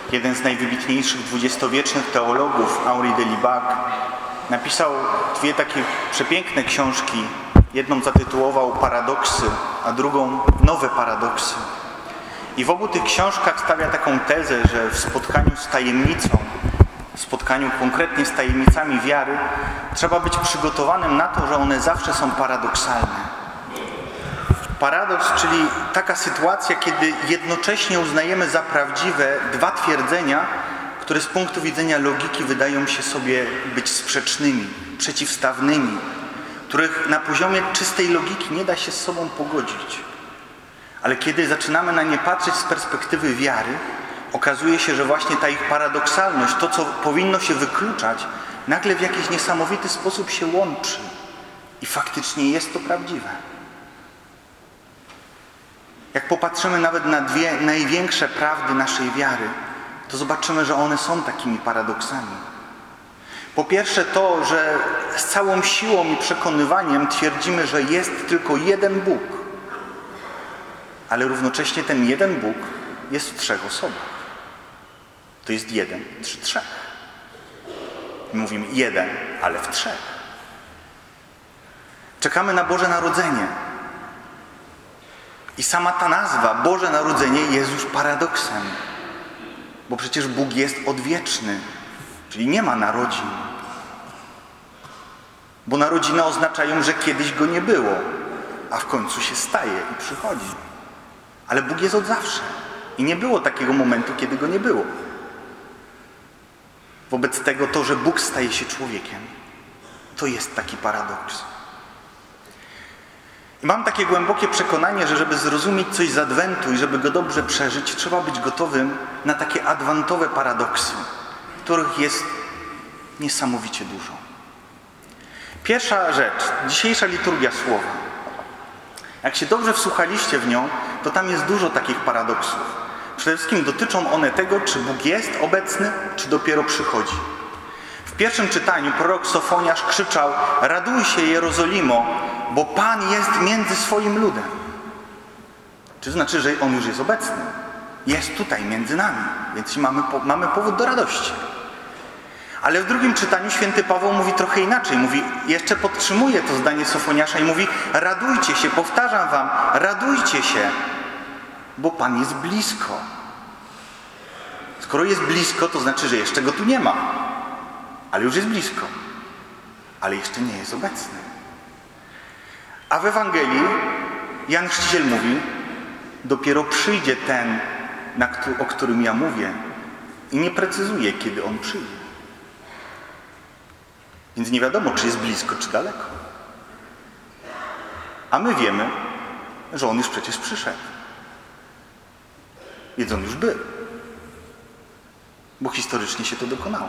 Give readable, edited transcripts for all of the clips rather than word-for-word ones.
jeden z najwybitniejszych dwudziestowiecznych teologów, Henri de Lubac, napisał dwie takie przepiękne książki. Jedną zatytułował Paradoksy, a drugą Nowe paradoksy. I w obu tych książkach stawia taką tezę, że w spotkaniu z tajemnicą, w spotkaniu konkretnie z tajemnicami wiary, trzeba być przygotowanym na to, że one zawsze są paradoksalne. Paradoks, czyli taka sytuacja, kiedy jednocześnie uznajemy za prawdziwe dwa twierdzenia, które z punktu widzenia logiki wydają się sobie być sprzecznymi, przeciwstawnymi, których na poziomie czystej logiki nie da się z sobą pogodzić. Ale kiedy zaczynamy na nie patrzeć z perspektywy wiary, okazuje się, że właśnie ta ich paradoksalność, to co powinno się wykluczać, nagle w jakiś niesamowity sposób się łączy. I faktycznie jest to prawdziwe. Jak popatrzymy nawet na dwie największe prawdy naszej wiary, to zobaczymy, że one są takimi paradoksami. Po pierwsze to, że z całą siłą i przekonywaniem twierdzimy, że jest tylko jeden Bóg. Ale równocześnie ten jeden Bóg jest w trzech osobach. To jest jeden, trzech. My mówimy jeden, ale w trzech. Czekamy na Boże Narodzenie. I sama ta nazwa, Boże Narodzenie, jest już paradoksem. Bo przecież Bóg jest odwieczny, czyli nie ma narodzin. Bo narodziny oznaczają, że kiedyś Go nie było, a w końcu się staje i przychodzi. Ale Bóg jest od zawsze. I nie było takiego momentu, kiedy Go nie było. Wobec tego to, że Bóg staje się człowiekiem, to jest taki paradoks. I mam takie głębokie przekonanie, że żeby zrozumieć coś z Adwentu i żeby go dobrze przeżyć, trzeba być gotowym na takie adwentowe paradoksy, których jest niesamowicie dużo. Pierwsza rzecz, dzisiejsza liturgia słowa. Jak się dobrze wsłuchaliście w nią, to tam jest dużo takich paradoksów. Przede wszystkim dotyczą one tego, czy Bóg jest obecny, czy dopiero przychodzi. W pierwszym czytaniu prorok Sofoniasz krzyczał: raduj się, Jerozolimo, bo Pan jest między swoim ludem. Czy znaczy, że On już jest obecny? Jest tutaj między nami, więc mamy powód do radości. Ale w drugim czytaniu święty Paweł mówi trochę inaczej. Mówi, jeszcze podtrzymuje to zdanie Sofoniasza i mówi: radujcie się, powtarzam wam, radujcie się, bo Pan jest blisko. Skoro jest blisko, to znaczy, że jeszcze Go tu nie ma. Ale już jest blisko. Ale jeszcze nie jest obecny. A w Ewangelii Jan Chrzciciel mówi: dopiero przyjdzie ten, o którym ja mówię, i nie precyzuje, kiedy On przyjdzie. Więc nie wiadomo, czy jest blisko, czy daleko. A my wiemy, że On już przecież przyszedł. Więc On już był. Bo historycznie się to dokonało.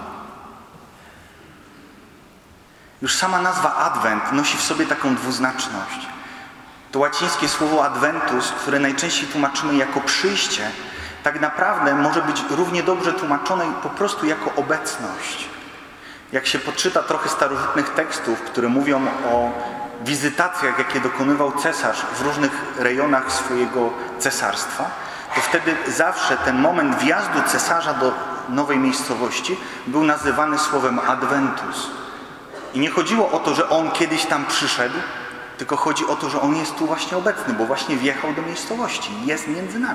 Już sama nazwa Adwent nosi w sobie taką dwuznaczność. To łacińskie słowo adventus, które najczęściej tłumaczymy jako przyjście, tak naprawdę może być równie dobrze tłumaczone po prostu jako obecność. Jak się poczyta trochę starożytnych tekstów, które mówią o wizytacjach, jakie dokonywał cesarz w różnych rejonach swojego cesarstwa, to wtedy zawsze ten moment wjazdu cesarza do nowej miejscowości był nazywany słowem adventus. I nie chodziło o to, że on kiedyś tam przyszedł, tylko chodzi o to, że on jest tu właśnie obecny, bo właśnie wjechał do miejscowości, jest między nami.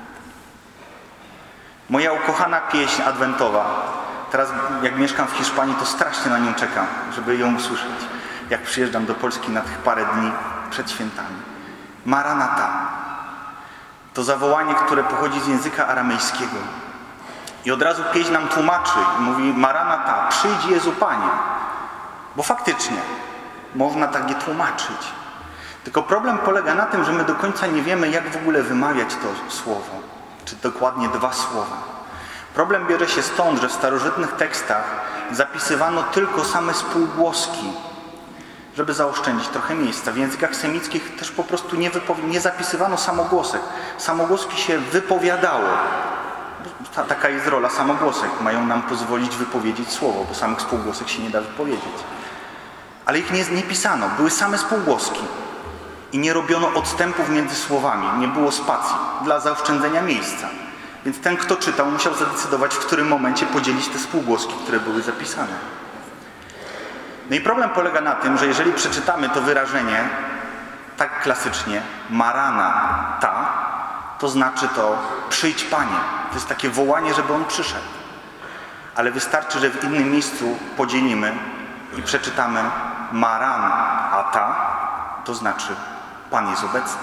Moja ukochana pieśń adwentowa, teraz jak mieszkam w Hiszpanii, to strasznie na nią czekam, żeby ją usłyszeć, jak przyjeżdżam do Polski na tych parę dni przed świętami. Maranata. To zawołanie, które pochodzi z języka aramejskiego. I od razu pieśń nam tłumaczy i mówi: Maranata, przyjdź Jezu Panie. Bo faktycznie można tak je tłumaczyć. Tylko problem polega na tym, że my do końca nie wiemy, jak w ogóle wymawiać to słowo. Czy dokładnie dwa słowa. Problem bierze się stąd, że w starożytnych tekstach zapisywano tylko same spółgłoski, żeby zaoszczędzić trochę miejsca. W językach semickich też po prostu nie zapisywano samogłosek. Samogłoski się wypowiadało. Taka jest rola samogłosek. Mają nam pozwolić wypowiedzieć słowo, bo samych spółgłosek się nie da wypowiedzieć. Ale ich nie pisano. Były same spółgłoski. I nie robiono odstępów między słowami. Nie było spacji dla zaoszczędzenia miejsca. Więc ten, kto czytał, musiał zadecydować, w którym momencie podzielić te spółgłoski, które były zapisane. No i problem polega na tym, że jeżeli przeczytamy to wyrażenie tak klasycznie, Maranata, to znaczy to przyjdź Panie. To jest takie wołanie, żeby On przyszedł. Ale wystarczy, że w innym miejscu podzielimy i przeczytamy Maranata, to znaczy Pan jest obecny.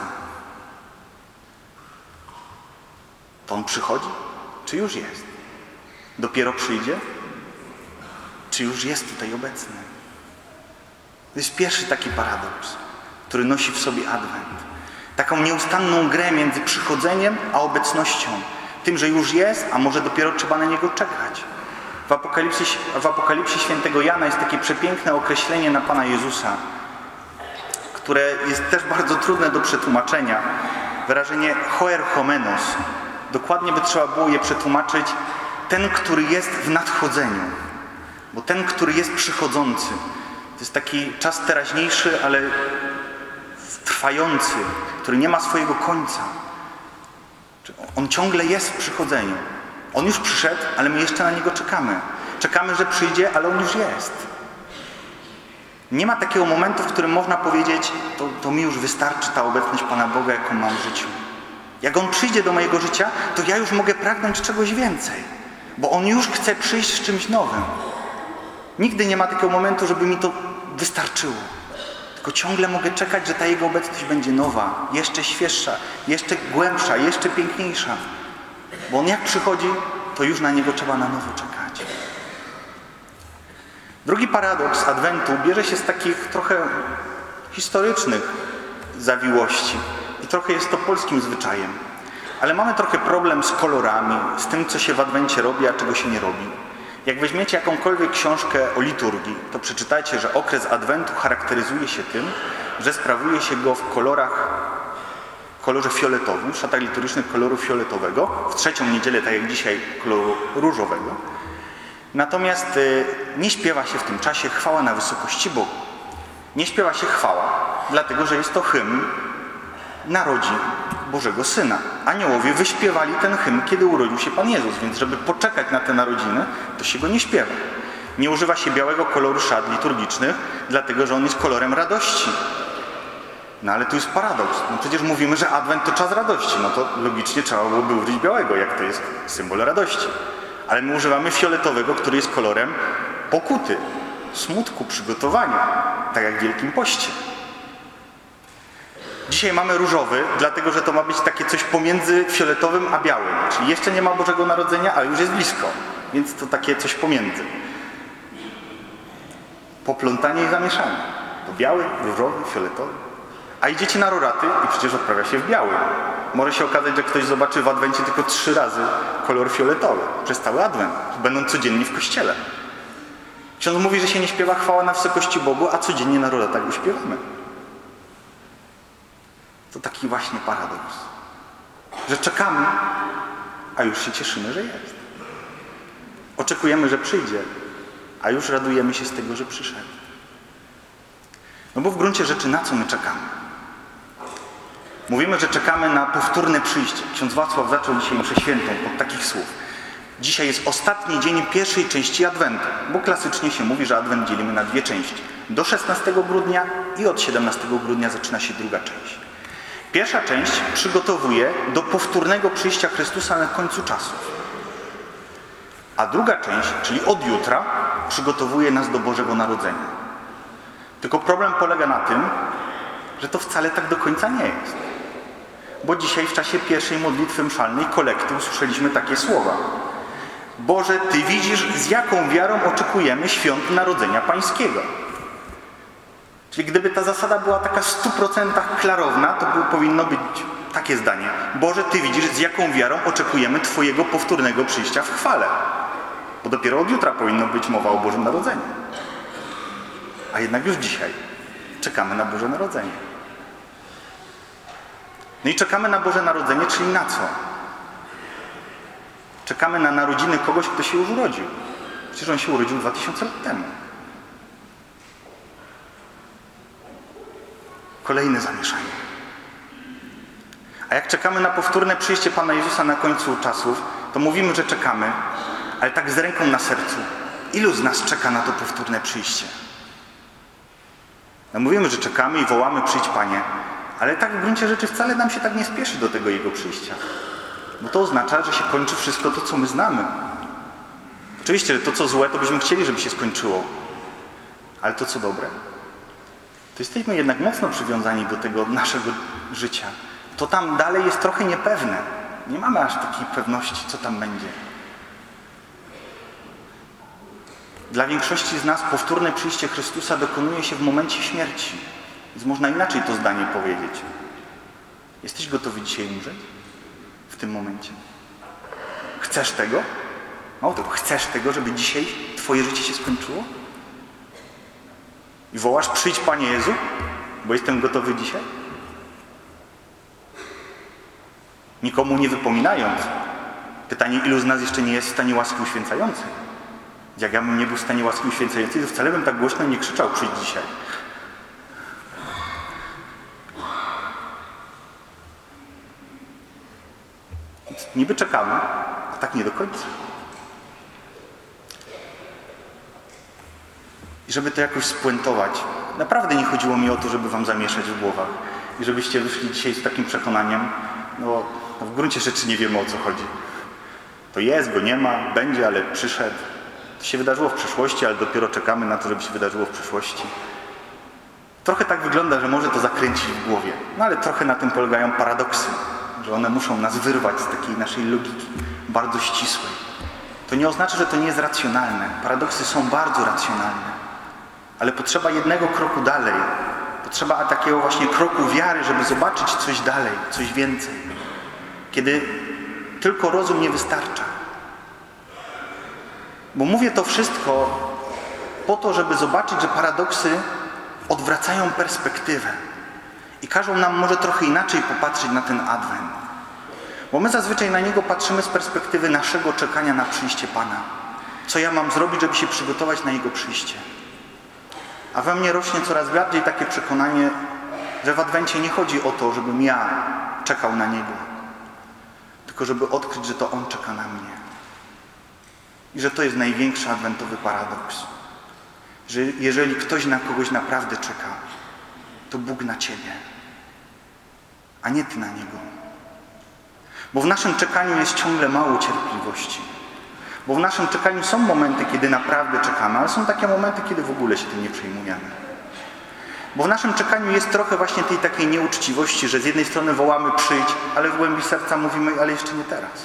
To On przychodzi? Czy już jest? Dopiero przyjdzie? Czy już jest tutaj obecny? To jest pierwszy taki paradoks, który nosi w sobie Adwent. Taką nieustanną grę między przychodzeniem a obecnością. Tym, że już jest, a może dopiero trzeba na Niego czekać. W Apokalipsie świętego Jana jest takie przepiękne określenie na Pana Jezusa, które jest też bardzo trudne do przetłumaczenia. Wyrażenie hoerchomenos. Dokładnie by trzeba było je przetłumaczyć ten, który jest w nadchodzeniu. Bo ten, który jest przychodzący. To jest taki czas teraźniejszy, ale trwający, który nie ma swojego końca. On ciągle jest w przychodzeniu. On już przyszedł, ale my jeszcze na Niego czekamy. Czekamy, że przyjdzie, ale On już jest. Nie ma takiego momentu, w którym można powiedzieć, to mi już wystarczy ta obecność Pana Boga, jaką mam w życiu. Jak On przyjdzie do mojego życia, to ja już mogę pragnąć czegoś więcej. Bo On już chce przyjść z czymś nowym. Nigdy nie ma takiego momentu, żeby mi to wystarczyło. Tylko ciągle mogę czekać, że ta Jego obecność będzie nowa, jeszcze świeższa, jeszcze głębsza, jeszcze piękniejsza. Bo On jak przychodzi, to już na Niego trzeba na nowo czekać. Drugi paradoks Adwentu bierze się z takich trochę historycznych zawiłości. I trochę jest to polskim zwyczajem. Ale mamy trochę problem z kolorami, z tym, co się w Adwencie robi, a czego się nie robi. Jak weźmiecie jakąkolwiek książkę o liturgii, to przeczytajcie, że okres Adwentu charakteryzuje się tym, że sprawuje się go w kolorze fioletowym, w szatach liturgicznych koloru fioletowego, w trzecią niedzielę, tak jak dzisiaj, koloru różowego. Natomiast nie śpiewa się w tym czasie chwała na wysokości Bogu. Nie śpiewa się chwała, dlatego że jest to hymn narodzin Bożego Syna. Aniołowie wyśpiewali ten hymn, kiedy urodził się Pan Jezus, więc żeby poczekać na te narodziny, to się go nie śpiewa. Nie używa się białego koloru szat liturgicznych, dlatego że on jest kolorem radości. No ale tu jest paradoks. No przecież mówimy, że Adwent to czas radości. No to logicznie trzeba byłoby użyć białego, jak to jest symbol radości. Ale my używamy fioletowego, który jest kolorem pokuty, smutku, przygotowania, tak jak w Wielkim Poście. Dzisiaj mamy różowy, dlatego że to ma być takie coś pomiędzy fioletowym a białym. Czyli jeszcze nie ma Bożego Narodzenia, ale już jest blisko. Więc to takie coś pomiędzy. Poplątanie i zamieszanie. To biały, różowy, fioletowy. A idziecie na roraty i przecież odprawia się w białym. Może się okazać, że ktoś zobaczy w Adwencie tylko 3 razy kolor fioletowy. Przez cały Adwent. Będą codziennie w kościele. Ksiądz mówi, że się nie śpiewa chwała na wysokości Bogu, a codziennie na roratach go śpiewamy. To taki właśnie paradoks. Że czekamy, a już się cieszymy, że jest. Oczekujemy, że przyjdzie, a już radujemy się z tego, że przyszedł. No bo w gruncie rzeczy na co my czekamy? Mówimy, że czekamy na powtórne przyjście. Ksiądz Wacław zaczął dzisiaj mszę świętą od takich słów. Dzisiaj jest ostatni dzień pierwszej części Adwentu, bo klasycznie się mówi, że Adwent dzielimy na 2 części. Do 16 grudnia i od 17 grudnia zaczyna się druga część. Pierwsza część przygotowuje do powtórnego przyjścia Chrystusa na końcu czasów. A druga część, czyli od jutra, przygotowuje nas do Bożego Narodzenia. Tylko problem polega na tym, że to wcale tak do końca nie jest. Bo dzisiaj w czasie pierwszej modlitwy mszalnej kolekty usłyszeliśmy takie słowa. Boże, Ty widzisz, z jaką wiarą oczekujemy świąt Narodzenia Pańskiego. Czyli gdyby ta zasada była taka w 100% klarowna, to powinno być takie zdanie. Boże, Ty widzisz, z jaką wiarą oczekujemy Twojego powtórnego przyjścia w chwale. Bo dopiero od jutra powinno być mowa o Bożym Narodzeniu. A jednak już dzisiaj czekamy na Boże Narodzenie. No i czekamy na Boże Narodzenie, czyli na co? Czekamy na narodziny kogoś, kto się już urodził. Przecież on się urodził 2000 lat temu. Kolejne zamieszanie. A jak czekamy na powtórne przyjście Pana Jezusa na końcu czasów, to mówimy, że czekamy, ale tak z ręką na sercu. Ilu z nas czeka na to powtórne przyjście? No mówimy, że czekamy i wołamy: przyjdź Panie, ale tak w gruncie rzeczy wcale nam się tak nie spieszy do tego Jego przyjścia. Bo to oznacza, że się kończy wszystko to, co my znamy. Oczywiście, że to, co złe, to byśmy chcieli, żeby się skończyło. Ale to, co dobre, to jesteśmy jednak mocno przywiązani do tego naszego życia. To tam dalej jest trochę niepewne. Nie mamy aż takiej pewności, co tam będzie. Dla większości z nas powtórne przyjście Chrystusa dokonuje się w momencie śmierci. Więc można inaczej to zdanie powiedzieć. Jesteś gotowy dzisiaj umrzeć? W tym momencie? Chcesz tego? Mało tego, chcesz tego, żeby dzisiaj Twoje życie się skończyło? I wołasz: przyjdź Panie Jezu, bo jestem gotowy dzisiaj? Nikomu nie wypominając. Pytanie, ilu z nas jeszcze nie jest w stanie łaski uświęcającej? Jak ja bym nie był w stanie łaski uświęcającej, to wcale bym tak głośno nie krzyczał: przyjdź dzisiaj. Więc niby czekamy, a tak nie do końca. I żeby to jakoś spuentować, naprawdę nie chodziło mi o to, żeby wam zamieszać w głowach i żebyście wyszli dzisiaj z takim przekonaniem: no w gruncie rzeczy nie wiemy, o co chodzi. To jest, go nie ma, będzie, ale przyszedł. To się wydarzyło w przeszłości, ale dopiero czekamy na to, żeby się wydarzyło w przyszłości. Trochę tak wygląda, że może to zakręcić w głowie. No ale trochę na tym polegają paradoksy, że one muszą nas wyrwać z takiej naszej logiki bardzo ścisłej. To nie oznacza, że to nie jest racjonalne. Paradoksy są bardzo racjonalne. Ale potrzeba jednego kroku dalej. Potrzeba takiego właśnie kroku wiary, żeby zobaczyć coś dalej, coś więcej. Kiedy tylko rozum nie wystarcza. Bo mówię to wszystko po to, żeby zobaczyć, że paradoksy odwracają perspektywę i każą nam może trochę inaczej popatrzeć na ten Adwent. Bo my zazwyczaj na niego patrzymy z perspektywy naszego czekania na przyjście Pana. Co ja mam zrobić, żeby się przygotować na Jego przyjście? A we mnie rośnie coraz bardziej takie przekonanie, że w Adwencie nie chodzi o to, żebym ja czekał na Niego, tylko żeby odkryć, że to On czeka na mnie. I że to jest największy adwentowy paradoks. Że jeżeli ktoś na kogoś naprawdę czeka, to Bóg na Ciebie, a nie Ty na Niego. Bo w naszym czekaniu jest ciągle mało cierpliwości. Bo w naszym czekaniu są momenty, kiedy naprawdę czekamy, ale są takie momenty, kiedy w ogóle się tym nie przejmujemy. Bo w naszym czekaniu jest trochę właśnie tej takiej nieuczciwości, że z jednej strony wołamy: przyjdź, ale w głębi serca mówimy: ale jeszcze nie teraz.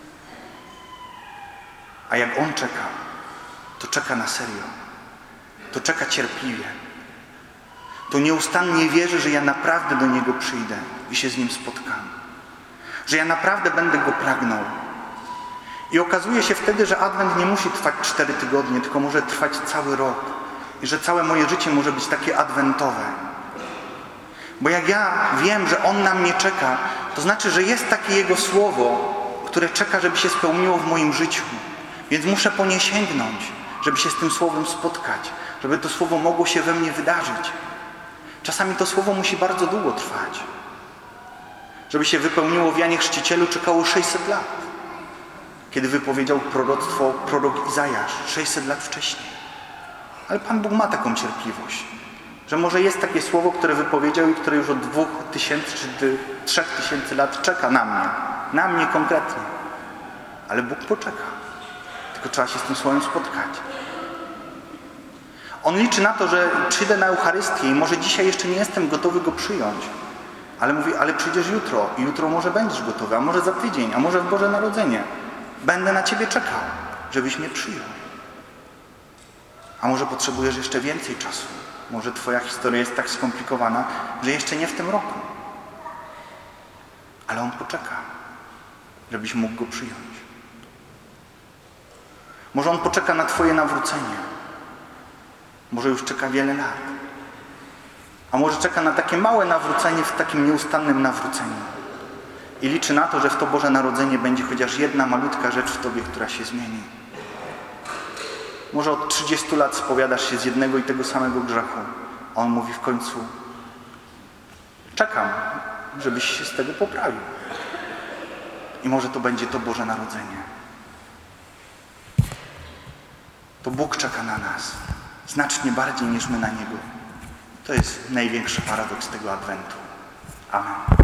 A jak On czeka, to czeka na serio. To czeka cierpliwie. To nieustannie wierzy, że ja naprawdę do Niego przyjdę i się z Nim spotkam. Że ja naprawdę będę Go pragnął. I okazuje się wtedy, że Adwent nie musi trwać 4 tygodnie, tylko może trwać cały rok. I że całe moje życie może być takie adwentowe. Bo jak ja wiem, że On na mnie czeka, to znaczy, że jest takie Jego słowo, które czeka, żeby się spełniło w moim życiu. Więc muszę po nie sięgnąć, żeby się z tym słowem spotkać, żeby to słowo mogło się we mnie wydarzyć. Czasami to słowo musi bardzo długo trwać. Żeby się wypełniło w Janie Chrzcicielu, czekało 600 lat. Kiedy wypowiedział proroctwo prorok Izajasz 600 lat wcześniej. Ale Pan Bóg ma taką cierpliwość, że może jest takie słowo, które wypowiedział i które już od 2000 czy 3000 lat czeka na mnie konkretnie. Ale Bóg poczeka. Tylko trzeba się z tym słowem spotkać. On liczy na to, że przyjdę na Eucharystię i może dzisiaj jeszcze nie jestem gotowy Go przyjąć. Ale mówi: ale przyjdziesz jutro i jutro może będziesz gotowy, a może za tydzień, a może w Boże Narodzenie. Będę na Ciebie czekał, żebyś mnie przyjął. A może potrzebujesz jeszcze więcej czasu. Może Twoja historia jest tak skomplikowana, że jeszcze nie w tym roku. Ale On poczeka, żebyś mógł Go przyjąć. Może On poczeka na Twoje nawrócenie. Może już czeka wiele lat. A może czeka na takie małe nawrócenie w takim nieustannym nawróceniu. I liczy na to, że w to Boże Narodzenie będzie chociaż jedna malutka rzecz w Tobie, która się zmieni. Może od 30 lat spowiadasz się z jednego i tego samego grzechu. A On mówi w końcu: czekam, żebyś się z tego poprawił. I może to będzie to Boże Narodzenie. To Bóg czeka na nas znacznie bardziej niż my na Niego. To jest największy paradoks tego Adwentu. Amen.